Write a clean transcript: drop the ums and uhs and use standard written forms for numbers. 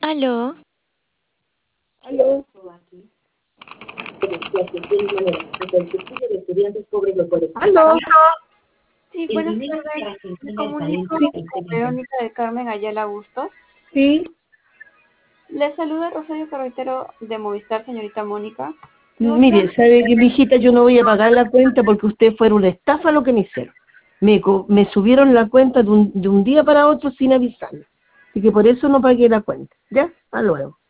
Aló. Aló. Aló. Sí, buenas tardes. Me comunico con Verónica del Carmen Ayala Bustos. Sí. Le saluda Rosario Carretero de Movistar, señorita Mónica. Mire, sabe que mi hijita, yo no voy a pagar la cuenta porque usted fueron una estafa lo que me hicieron. Me subieron la cuenta de un día para otro sin avisarme. Así que por eso no pagué la cuenta. ¿Ya? Hasta luego.